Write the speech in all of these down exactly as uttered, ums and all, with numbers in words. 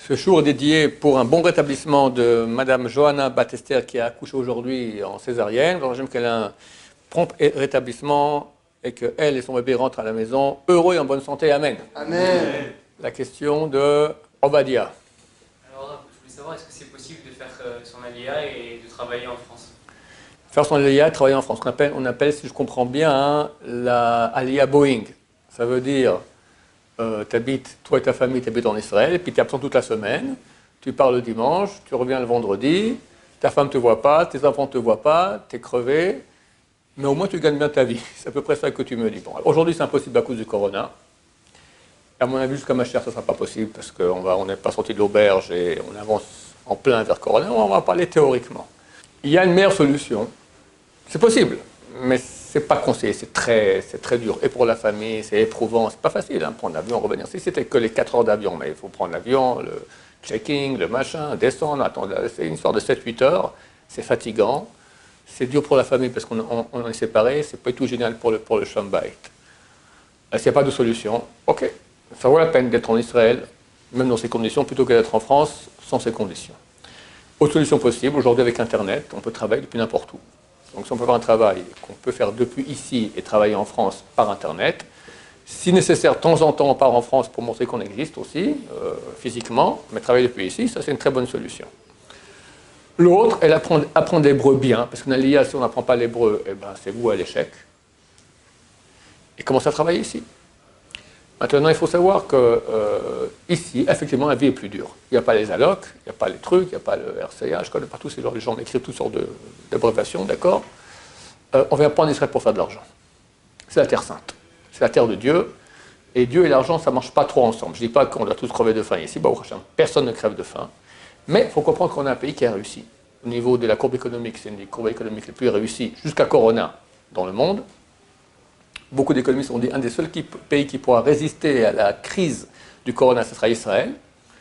Ce jour est dédié pour un bon rétablissement de Madame Johanna Battester qui a accouché aujourd'hui en césarienne. J'aime qu'elle ait un prompt rétablissement et qu'elle et son bébé rentrent à la maison heureux et en bonne santé. Amen. Amen. La question de Obadia. Alors, je voulais savoir, est-ce que c'est possible de faire son alia et de travailler en France? Faire son alia et travailler en France. On appelle, on appelle, si je comprends bien, hein, la alia Boeing. Ça veut dire... Euh, t'habites, toi et ta famille, tu habites en Israël, et puis tu es absent toute la semaine, tu pars le dimanche, tu reviens le vendredi, ta femme ne te voit pas, tes enfants ne te voient pas, tu es crevé, mais au moins tu gagnes bien ta vie. C'est à peu près ça que tu me dis. Bon, aujourd'hui, c'est impossible à cause du corona. À mon avis, jusqu'à ma chère, ça ne sera pas possible, parce qu'on n'est pas sorti de l'auberge et on avance en plein vers corona. On va parler théoriquement. Il y a une meilleure solution. C'est possible, mais c'est pas conseillé, c'est très, c'est très dur. Et pour la famille, c'est éprouvant, c'est pas facile, hein, prendre l'avion, revenir. Si c'était que les quatre heures d'avion, mais il faut prendre l'avion, le checking, le machin, descendre, attendre, c'est une histoire de sept huit heures, c'est fatigant, c'est dur pour la famille parce qu'on on, on est séparés, c'est pas tout génial pour le, pour le Shambait. S'il n'y a pas de solution, ok, ça vaut la peine d'être en Israël, même dans ces conditions, plutôt que d'être en France sans ces conditions. Autre solution possible, aujourd'hui avec Internet, on peut travailler depuis n'importe où. Donc si on peut faire un travail qu'on peut faire depuis ici et travailler en France par Internet, si nécessaire, de temps en temps, on part en France pour montrer qu'on existe aussi, euh, physiquement, mais travailler depuis ici, ça c'est une très bonne solution. L'autre, elle apprend, apprendre l'hébreu bien, parce qu'en Aliyah, si on n'apprend pas l'hébreu, eh ben, c'est vous à l'échec. Et commencer à travailler ici. Maintenant, il faut savoir que euh, ici, effectivement, la vie est plus dure. Il n'y a pas les allocs, il n'y a pas les trucs, il n'y a pas le R C A, je connais pas tous ces gens, les gens écrivent toutes sortes d'abréviations, d'accord. euh, On ne vient pas en Israël pour faire de l'argent. C'est la terre sainte, c'est la terre de Dieu, et Dieu et l'argent, ça ne marche pas trop ensemble. Je ne dis pas qu'on doit tous crever de faim ici, bah, personne ne crève de faim, mais il faut comprendre qu'on a un pays qui a réussi. Au niveau de la courbe économique, c'est une des courbes économiques les plus réussies jusqu'à Corona dans le monde. Beaucoup d'économistes ont dit qu'un des seuls qui, pays qui pourra résister à la crise du corona, ce sera Israël.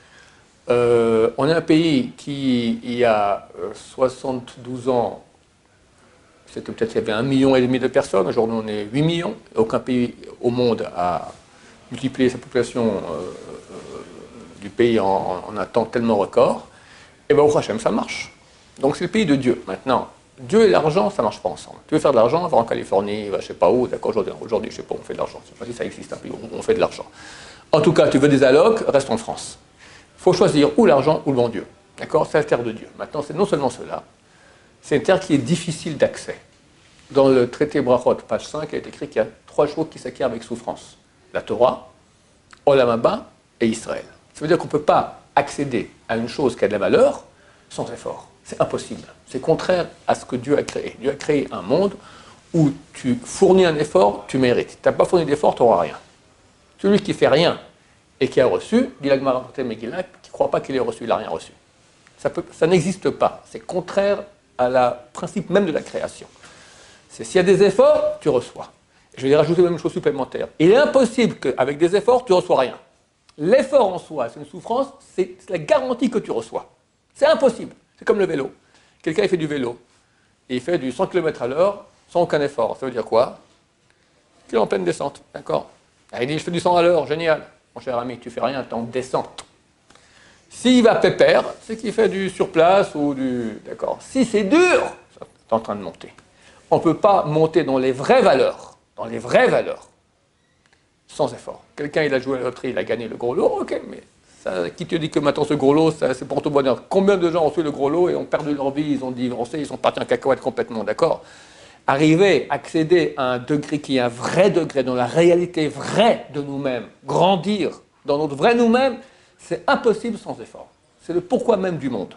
Euh, on est un pays qui, il y a soixante-douze ans, c'était peut-être qu'il y avait un million et demi de personnes. Aujourd'hui, on est huit millions. Aucun pays au monde a multiplié sa population euh, euh, du pays en, en un temps tellement record. Et bien, au Hachem, ça marche. Donc, c'est le pays de Dieu. Maintenant, Dieu et l'argent, ça ne marche pas ensemble. Tu veux faire de l'argent, va en Californie, va je ne sais pas où, d'accord, aujourd'hui, aujourd'hui, je ne sais pas, on fait de l'argent. Je ne sais pas si ça existe un pays où on fait de l'argent. En tout cas, tu veux des allocs, reste en France. Il faut choisir ou l'argent ou le bon Dieu. D'accord, c'est la terre de Dieu. Maintenant, c'est non seulement cela, c'est une terre qui est difficile d'accès. Dans le traité Brachot, page cinq, il est écrit qu'il y a trois choses qui s'acquièrent avec souffrance. La Torah, Olam Haba et Israël. Ça veut dire qu'on ne peut pas accéder à une chose qui a de la valeur sans effort. C'est impossible. C'est contraire à ce que Dieu a créé. Dieu a créé un monde où tu fournis un effort, tu mérites. Tu n'as pas fourni d'effort, tu n'auras rien. Celui qui ne fait rien et qui a reçu, dit la Gemara Megillah, qui ne croit pas qu'il ait reçu, il n'a rien reçu. Ça, peut, ça n'existe pas. C'est contraire à la principe même de la création. C'est s'il y a des efforts, tu reçois. Je vais rajouter même une chose supplémentaire. Il est impossible qu'avec des efforts, tu ne reçois rien. L'effort en soi, c'est une souffrance, c'est la garantie que tu reçois. C'est impossible. C'est comme le vélo. Quelqu'un il fait du vélo, et il fait du cent kilomètres à l'heure sans aucun effort. Ça veut dire quoi? Qu'il est en pleine descente, d'accord? Il dit, je fais du cent à l'heure, génial. Mon cher ami, tu fais rien, tu es en descente. S'il va pépère, c'est qu'il fait du surplace ou du... D'accord. Si c'est dur, tu es en train de monter. On ne peut pas monter dans les vraies valeurs, dans les vraies valeurs, sans effort. Quelqu'un, il a joué à la loterie, il a gagné le gros lot, ok, mais... Ça, qui te dit que maintenant ce gros lot, c'est pour tout bonheur? Combien de gens ont fait le gros lot et ont perdu leur vie, ils ont divorcé, ils sont partis en cacahuète complètement, d'accord? Arriver, accéder à un degré qui est un vrai degré, dans la réalité vraie de nous-mêmes, grandir dans notre vrai nous-mêmes, c'est impossible sans effort. C'est le pourquoi même du monde.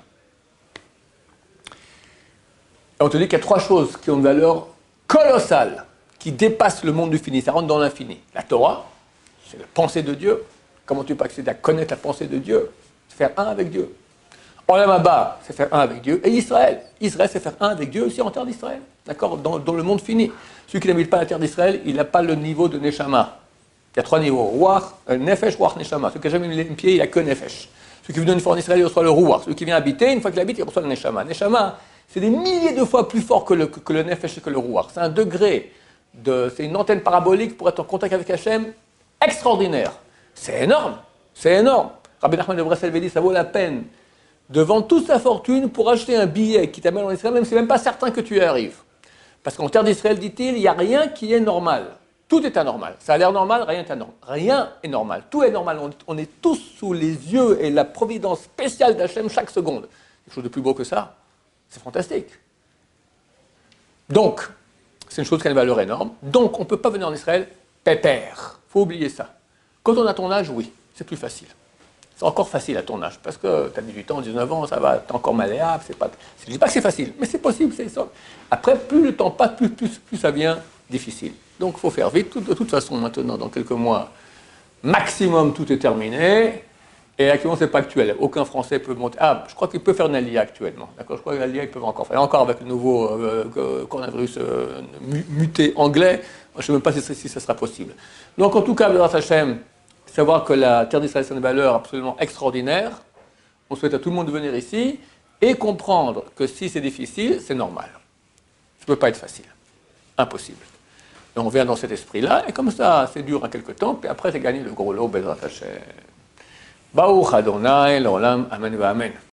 Et on te dit qu'il y a trois choses qui ont une valeur colossale, qui dépassent le monde du fini, ça rentre dans l'infini. La Torah, c'est la pensée de Dieu. Comment tu peux accéder à connaître la pensée de Dieu? C'est faire un avec Dieu. Olam Haba, c'est faire un avec Dieu. Et Israël. Israël, c'est faire un avec Dieu aussi en terre d'Israël. D'accord, dans, dans le monde fini. Celui qui n'habite pas la terre d'Israël, il n'a pas le niveau de Neshama. Il y a trois niveaux. Ruach, Nefesh, Ruach, Neshama. Celui qui n'a jamais mis les pieds, il n'a que Nefesh. Celui qui vient une fois en Israël, il reçoit le Ruach. Celui qui vient habiter, une fois qu'il habite, il reçoit le Neshama. Neshama, c'est des milliers de fois plus fort que le, que, que le Nefesh et que le Ruach. C'est un degré, de, c'est une antenne parabolique pour être en contact avec Hachem extraordinaire. C'est énorme, c'est énorme. Rabbi Nachman de Breslev dit, ça vaut la peine de vendre toute sa fortune pour acheter un billet qui t'amène en Israël, même si c'est même pas certain que tu y arrives. Parce qu'en terre d'Israël, dit-il, il n'y a rien qui est normal. Tout est anormal. Ça a l'air normal, rien n'est anormal. Rien est normal. Tout est normal. On, on est tous sous les yeux et la providence spéciale d'Hachem chaque seconde. Quelque chose de plus beau que ça, c'est fantastique. Donc, c'est une chose qui a une valeur énorme. Donc, on ne peut pas venir en Israël pépère. Il faut oublier ça. Quand on a ton âge, oui, c'est plus facile. C'est encore facile à ton âge, parce que tu as dix-huit ans, dix-neuf ans, ça va, tu es encore malléable. C'est pas, je ne dis pas que c'est facile, mais c'est possible. C'est ça. Après, plus le temps passe, plus, plus, plus ça devient difficile. Donc, il faut faire vite. De toute façon, maintenant, dans quelques mois, maximum, tout est terminé. Et actuellement, ce n'est pas actuel. Aucun Français peut monter. Ah, je crois qu'il peut faire une alia actuellement. D'accord, je crois que l'A L I A, ils peuvent encore faire. Et encore avec le nouveau euh, coronavirus euh, muté anglais, je ne sais même pas si, si ça sera possible. Donc, en tout cas, grâce à Hachem, savoir que la terre d'Israël, c'est une valeur absolument extraordinaire. On souhaite à tout le monde de venir ici et comprendre que si c'est difficile, c'est normal. Ça ne peut pas être facile. Impossible. Et on vient dans cet esprit-là, et comme ça, c'est dur en quelques temps, puis après, c'est gagné le gros lot, Bezrat Hashem. Baruch Adonai, l'olam, amen va amen.